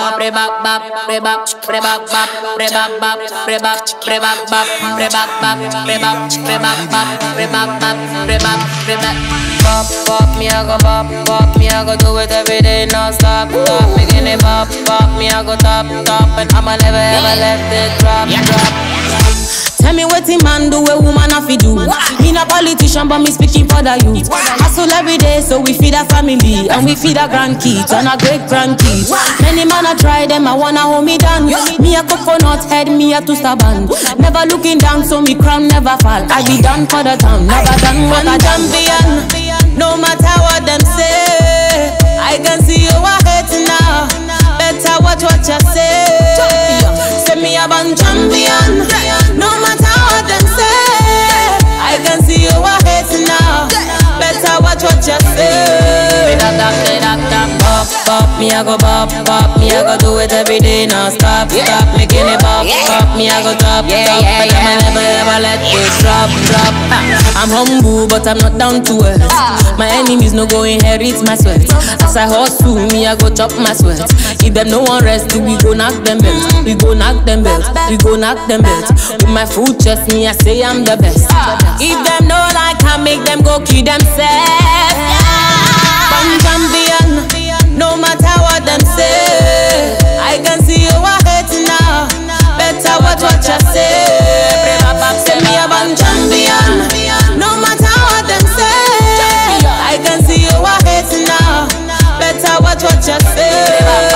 Pop, me I go pop, me I go do it every day, non-stop, stop. Making it pop, me I go top, and I'ma never ever let it drop. Tell me what man do, a woman have to do. Me not politician, but me speaking for the youth. Hustle every day, so we feed our family and we feed our grandkids and our great grandkids. Many man I try them, I wanna hold me down. Me a coconut head, me a two stubborn. Never looking down, so me crown never fall. I be done for the town, never done what I champion. No matter what them say, I can see you are hating now. Better watch what you say. Say me a born champion. No matter what them say, I can see you are hating now. Better watch what you say. Pop, me I go pop, me I go do it every day, now stop, making it pop, me I go top, and I'ma never ever let it drop. I'm humble, but I'm not down to earth. My enemies no go inherit my sweat. As I hustle, me I go chop my sweat. If them no one rest, we go knock them belts. We go knock them belts. We go knock them belts. With my full chest, me I say I'm the best. If them no like, I make them go kill themselves. One champion. No matter what them say, I can see you are hating now. Better watch what you say. Say me a born champion. No matter what them say, I can see you are hating now. Better watch what you say.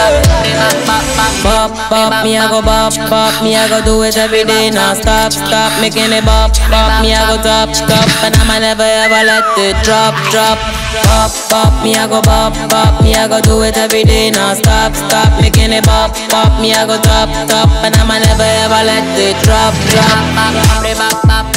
Pop, me I go pop, me I go do it every day, now stop, making it pop, me I go top, and I'ma never ever let it drop. Pop, me I go pop, me I go do it every day, now stop, making it pop, me I go top, and I'ma never ever let it drop.